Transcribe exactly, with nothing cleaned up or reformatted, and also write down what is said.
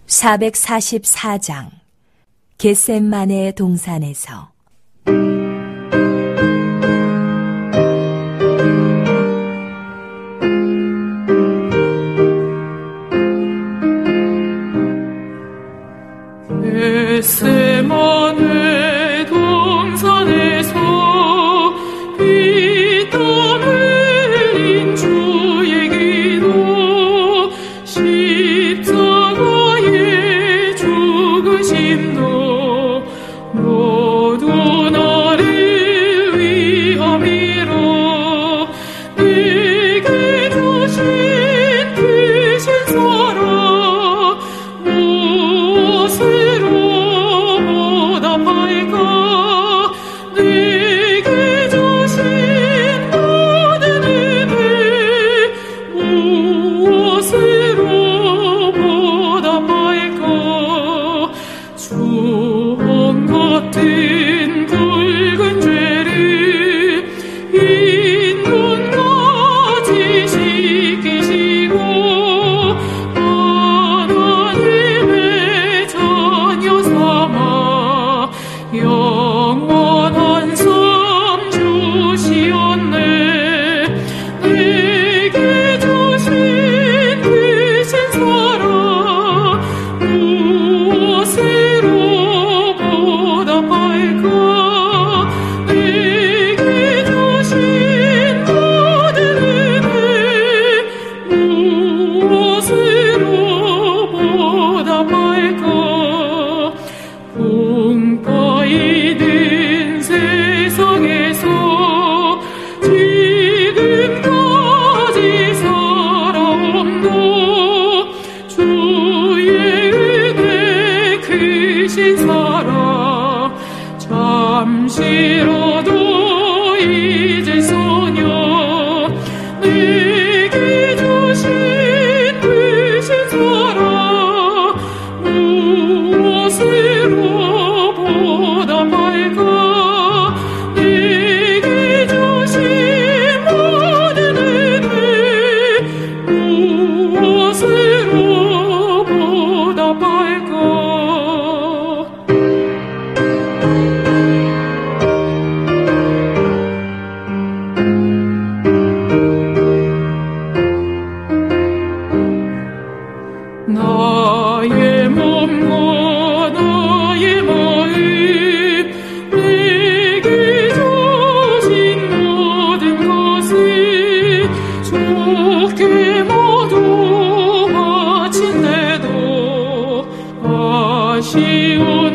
사백사십사 장 겟셋마네 동산에서 겟셋마네 동산에서 피땀 흘린 주의 기도 십자가의 죽으심도 모두 나를 위함이라. 내게 주신 크신 사랑 무엇으로 보답할까. 내게 주신 모든 은혜 무엇으로 보답할까. 주홍 같은 붉은 죄를 흰눈까지 씻기시고 하나님의 자녀 삼아 영원한 삶 주시었네. 내게 주신 크신 사랑 무엇으로 보답할까. 내게 주신 모든 은혜 무엇으로 보답할까. 공파이 든 세상에서 지금까지 살아옴도 주의 은혜 크신 사랑 잠시라도 잊을소녀. 내게 주신 크신 사랑 무엇으로 보답할까. 내게 주신 모든 은혜 무엇으로 보답할까. 나의 몸과 나의 마음 내게 주신 모든 것을 주께 모두 바친대도 아쉬운